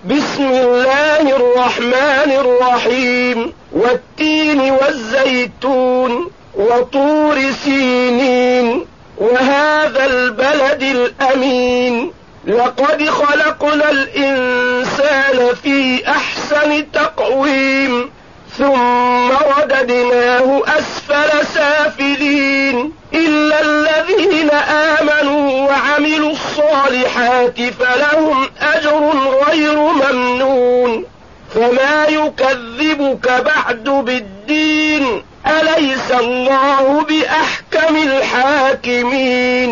بسم الله الرحمن الرحيم. والتين والزيتون وطور سينين وهذا البلد الأمين. لقد خلقنا الإنسان في أحسن تقويم ثم رددناه أسفل سافلين إلا الذين آمنوا وعملوا الصالحات فلهم أجر غير ممنون. فما يكذبك بعد بالدين؟ أليس الله بأحكم الحاكمين؟